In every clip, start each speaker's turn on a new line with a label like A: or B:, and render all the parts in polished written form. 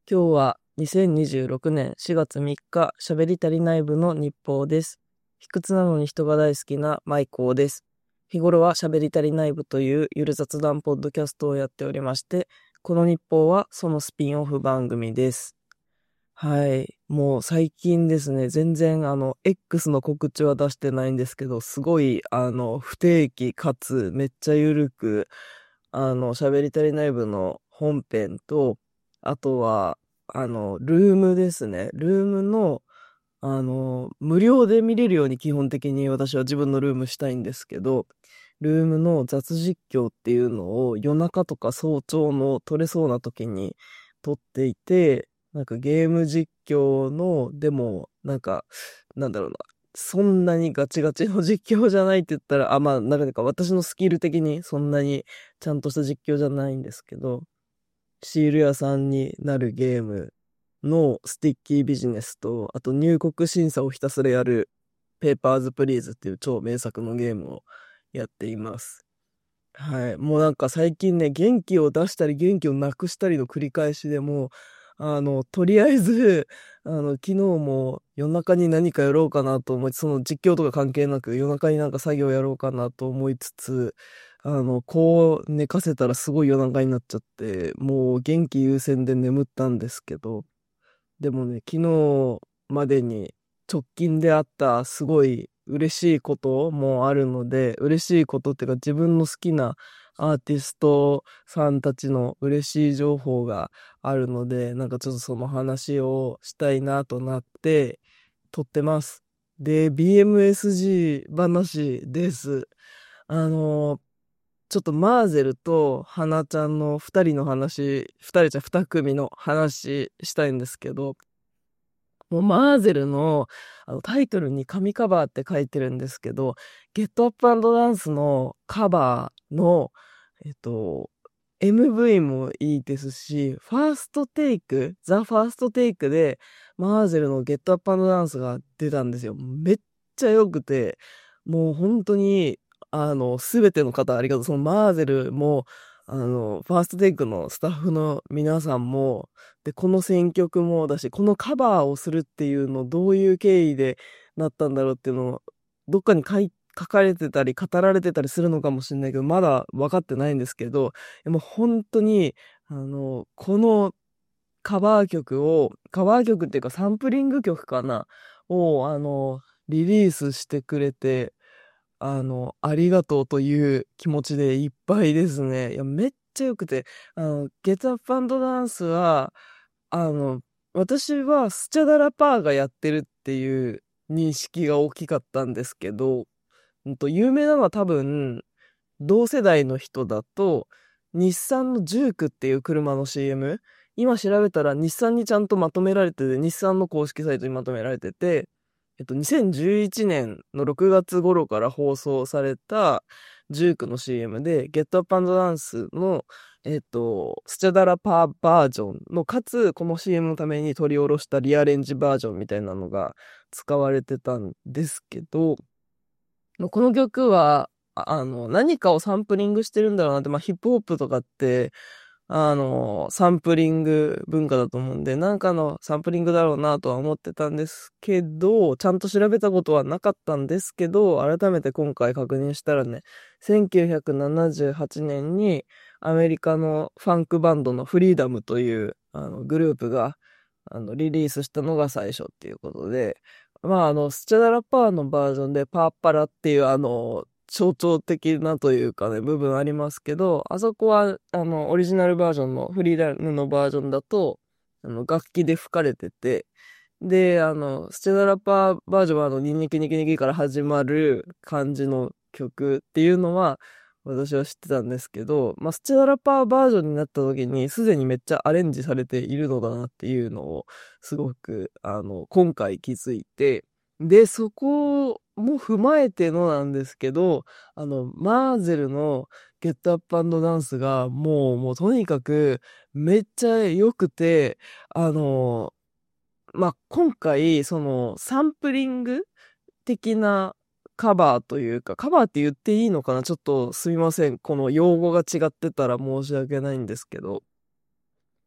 A: 今日は2026年4月3日、喋り足りない部の日報です。卑屈なのに人が大好きなマイコーです。日頃は喋り足りない部というゆる雑談ポッドキャストをやっておりまして、この日報はそのスピンオフ番組です。はい。もう最近ですね、全然X の告知は出してないんですけど、すごい不定期かつめっちゃゆるく、喋り足りない部の本編と、あとは、ルームですね。ルームの、無料で見れるように基本的に私は自分のルームしたいんですけど、ルームの雑実況っていうのを夜中とか早朝の撮れそうな時に撮っていて、なんかゲーム実況の、でも、なんだろうな、そんなにガチガチの実況じゃないって言ったら、まあ、なんか私のスキル的にそんなにちゃんとした実況じゃないんですけど、シール屋さんになるゲームのスティッキービジネスと、あと入国審査をひたすらやるペーパーズプリーズっていう超名作のゲームをやっています。はい。もうなんか最近ね、元気を出したり元気をなくしたりの繰り返しでもう、とりあえず、昨日も夜中に何かやろうかなと思い、その実況とか関係なく夜中になんか作業やろうかなと思いつつ、こう寝かせたらすごい夜中になっちゃって、もう元気優先で眠ったんですけど、でもね、昨日までに直近であったすごい嬉しいこともあるので、嬉しいことっていうか自分の好きなアーティストさんたちの嬉しい情報があるので、なんかちょっとその話をしたいなとなって撮ってます。で、BMSG 話です。あの、ちょっとマーゼルと花ちゃんの二組の話したいんですけど、もうマーゼルの、タイトルに神カバーって書いてるんですけど、ゲットアップダンスのカバーの、えっと、MV もいいですし、ザ・ファーストテイクで、マーゼルのゲットアップダンスが出たんですよ。めっちゃ良くて、もう本当に、すべての方ありがとう。そのマーゼルも、ファーストテイクのスタッフの皆さんも、で、この選曲もだし、このカバーをするっていうの、どういう経緯でなったんだろうっていうのを、どっかに書かれてたり、語られてたりするのかもしれないけど、まだ分かってないんですけど、でも本当に、このカバー曲っていうかサンプリング曲かなを、リリースしてくれて、ありがとうという気持ちでいっぱいですね。いや、めっちゃ良くて、ゲットアップダンスは、あの、私はスチャダラパーがやってるっていう認識が大きかったんですけど、有名なのは多分、同世代の人だと、日産のジュークっていう車の CM、今調べたら日産にちゃんとまとめられてて、日産の公式サイトにまとめられてて、2011年の6月頃から放送されたジュークの CM で、ゲットアップダンスの、スチャダラパーバージョンの、かつ、この CM のために取り下ろしたリアレンジバージョンみたいなのが使われてたんですけど、この曲は、何かをサンプリングしてるんだろうなって、まあ、ヒップホップとかって、サンプリング文化だと思うんで、なんかのサンプリングだろうなとは思ってたんですけど、ちゃんと調べたことはなかったんですけど、改めて今回確認したらね、1978年にアメリカのファンクバンドのフリーダムというグループがリリースしたのが最初っていうことで、まあ、スチャダラパーのバージョンでパーパラっていう象徴的なというかね、部分ありますけど、あそこは、オリジナルバージョンのフリーダムのバージョンだと、楽器で吹かれてて、で、スチャダラパーバージョンはニンニクニキニキから始まる感じの曲っていうのは、私は知ってたんですけど、まあ、スチャダラパーバージョンになった時に、すでにめっちゃアレンジされているのだなっていうのを、すごく、今回気づいて、で、そこも踏まえてのなんですけど、マーゼルのゲットアップダンスが、もうとにかく、めっちゃ良くて、あの、まあ、今回、その、サンプリング的なカバーというか、カバーって言っていいのかな、ちょっとすみません。この用語が違ってたら申し訳ないんですけど、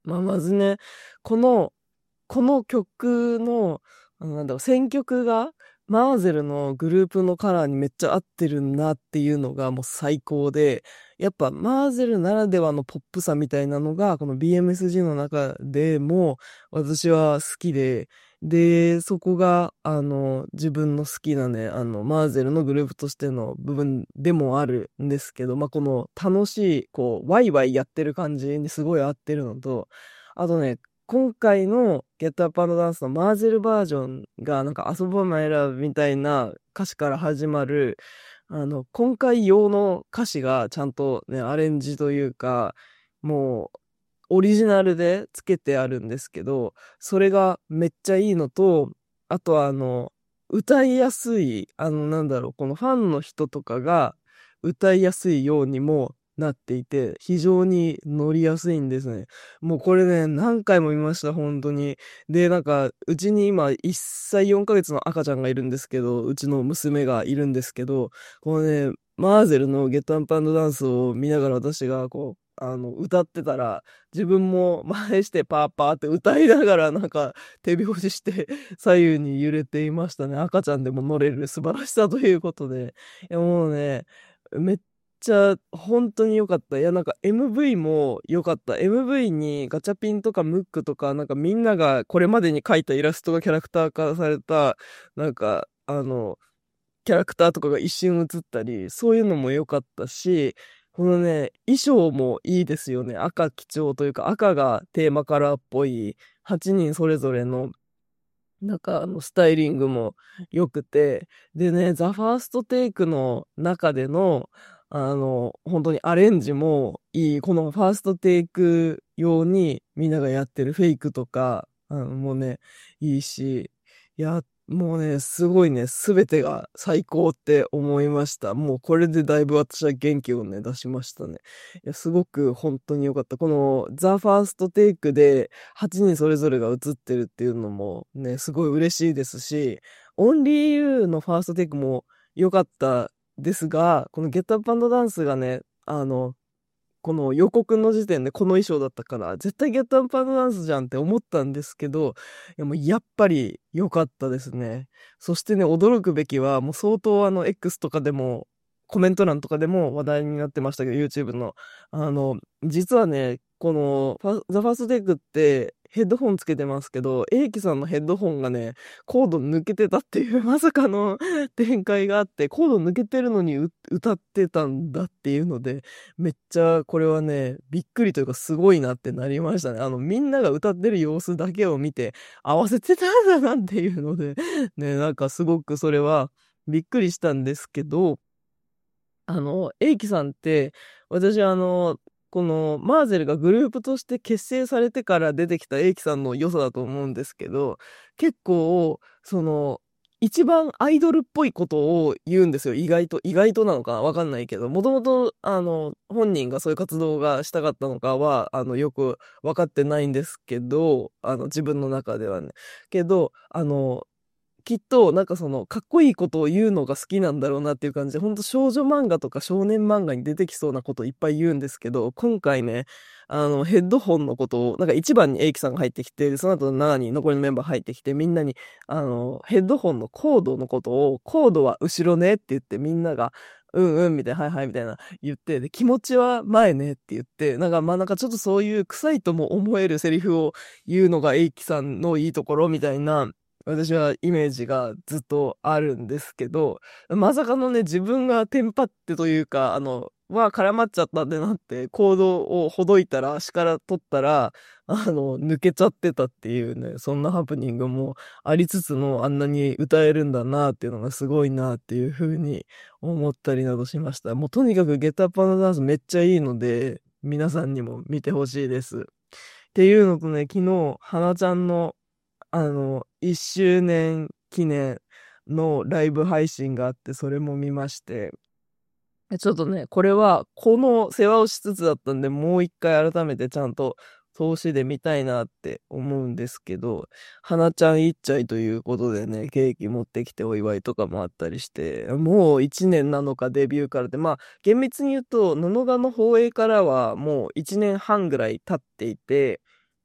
A: まずね、この、この曲の、選曲が、マーゼルのグループのカラーにめっちゃ合ってるなっていうのがもう最高で、やっぱマーゼルならではのポップさみたいなのが、この BMSG の中でも私は好きで、で、そこが、自分の好きなね、マーゼルのグループとしての部分でもあるんですけど、この楽しい、ワイワイやってる感じにすごい合ってるのと、あとね、今回のゲットアップダンスのマーゼルバージョンがなんか遊ぼうマイラブみたいな歌詞から始まる、今回用の歌詞がちゃんとね、アレンジというか、もうオリジナルでつけてあるんですけど、それがめっちゃいいのと、あとは歌いやすい、このファンの人とかが歌いやすいようにもなっていて、非常に乗りやすいんですね。もうこれね、何回も見ました、本当に。で、なんか、うちに今、1歳4ヶ月の赤ちゃんがいるんですけど、うちの娘がいるんですけど、このね、マーゼルのゲットアップダンスを見ながら私が歌ってたら、自分も真似してパーパーって歌いながらなんか手拍子して左右に揺れていましたね。赤ちゃんでも乗れる素晴らしさということで。いやもうね、めっちゃ本当に良かった。いやなんか MV も良かった。MV にガチャピンとかムックとかなんかみんながこれまでに描いたイラストがキャラクター化された、なんかキャラクターとかが一瞬映ったり、そういうのも良かったし、このね、衣装もいいですよね。赤基調というか、赤がテーマカラーっぽい、8人それぞれの、スタイリングも良くて、でね、ザ・ファーストテイクの中での、本当にアレンジもいい。このファーストテイク用にみんながやってるフェイクとか、もうね、いいし、いや、もうね、すごいね、すべてが最高って思いました。もうこれでだいぶ私は元気をね、出しましたね。いや、すごく本当に良かった。このザ・ファーストテイクで8人それぞれが映ってるっていうのもね、すごい嬉しいですし、オンリーユーのファーストテイクも良かったですが、このゲットアップダンスがね、この予告の時点でこの衣装だったから、絶対ゲットアップダンスじゃんって思ったんですけど、いやもうやっぱり良かったですね。そしてね、驚くべきは、もう相当X とかでも、コメント欄とかでも話題になってましたけど、YouTube の。実はね、このザ・ファーストテイクってヘッドホンつけてますけど、エイキさんのヘッドホンがね、コード抜けてたっていうまさかの展開があって、コード抜けてるのに歌ってたんだっていうので、めっちゃこれはね、びっくりというかすごいなってなりましたね。みんなが歌ってる様子だけを見て合わせてたんだなっていうので、ね、なんかすごくそれはびっくりしたんですけど、エイキさんって、私このマーゼルがグループとして結成されてから出てきたエイキさんの良さだと思うんですけど、結構、一番アイドルっぽいことを言うんですよ。意外となのかわかんないけど、もともと、本人がそういう活動がしたかったのかは、よくわかってないんですけど、自分の中ではね。けど、きっと、かっこいいことを言うのが好きなんだろうなっていう感じで、ほんと少女漫画とか少年漫画に出てきそうなことをいっぱい言うんですけど、今回ね、ヘッドホンのことを、なんか一番にエイキさんが入ってきて、でその後7人、残りのメンバー入ってきて、みんなに、ヘッドホンのコードのことを、コードは後ろねって言って、みんなが、うんうんみたいな、はいはいみたいな言って、で、気持ちは前ねって言って、なんかちょっとそういう臭いとも思えるセリフを言うのがエイキさんのいいところみたいな、私はイメージがずっとあるんですけど、まさかのね、自分がテンパってというか、絡まっちゃったんでなって、コードをほどいたら、足から取ったら、抜けちゃってたっていうね、そんなハプニングもありつつも、あんなに歌えるんだなっていうのがすごいなっていうふうに思ったりなどしました。もうとにかくゲットアップダンスめっちゃいいので、皆さんにも見てほしいです。っていうのとね、昨日、花ちゃんの1周年記念のライブ配信があって、それも見まして、ちょっとね、これは、この世話をしつつだったんで、もう一回改めてちゃんと投資で見たいなって思うんですけど、花ちゃんいっちゃいということでね、ケーキ持ってきてお祝いとかもあったりして、もう1年なのかデビューからで、厳密に言うと、布川の放映からはもう1年半ぐらい経っていて、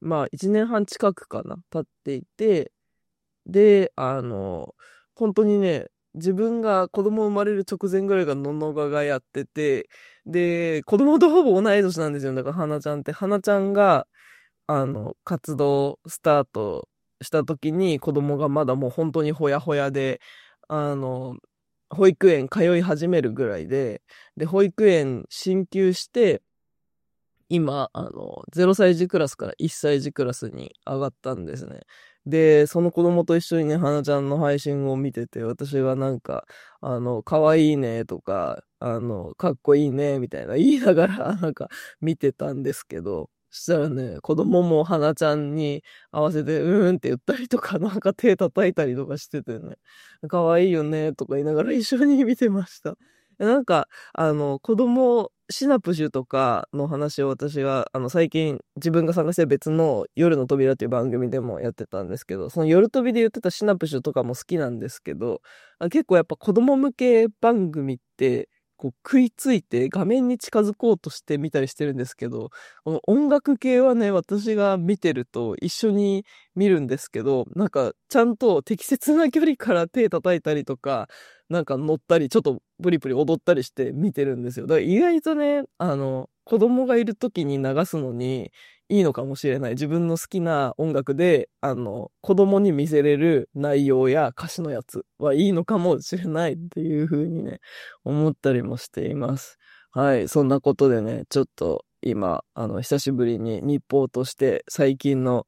A: まあ1年半近くかな、経っていて、で、本当にね、自分が子供生まれる直前ぐらいがののががやってて、で、子供とほぼ同い年なんですよ。だから花ちゃんって。花ちゃんが、活動スタートした時に子供がまだもう本当にほやほやで、あの、保育園通い始めるぐらいで、保育園進級して、今、0歳児クラスから1歳児クラスに上がったんですね。で、その子供と一緒にね、花ちゃんの配信を見てて、私がなんか、可愛いねとか、かっこいいね、みたいな言いながら、なんか見てたんですけど、そしたらね、子供も花ちゃんに合わせて、うーんって言ったりとか、なんか手叩いたりとかしててね、可愛いよね、とか言いながら一緒に見てました。なんか、子供、シナプシュとかの話を私が、最近自分が参加してる別の夜の扉っていう番組でもやってたんですけど、その夜飛びで言ってたシナプシュとかも好きなんですけど、結構やっぱ子供向け番組って、こう食いついて画面に近づこうとして見たりしてるんですけど、この音楽系はね、私が見てると一緒に見るんですけど、なんかちゃんと適切な距離から手叩いたりとか、なんか乗ったり、ちょっとプリプリ踊ったりして見てるんですよ。だから意外とね、子供がいる時に流すのにいいのかもしれない。自分の好きな音楽で、子供に見せれる内容や歌詞のやつはいいのかもしれないっていう風にね、思ったりもしています。はい、そんなことでね、ちょっと今、久しぶりに日報として最近の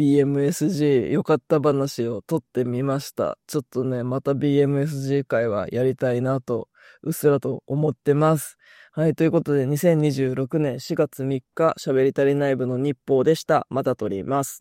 A: BMSG 良かった話を撮ってみました。ちょっとね、また BMSG 会はやりたいなと、うっすらと思ってます。はい、ということで2026年4月3日、喋り足りない部の日報でした。また撮ります。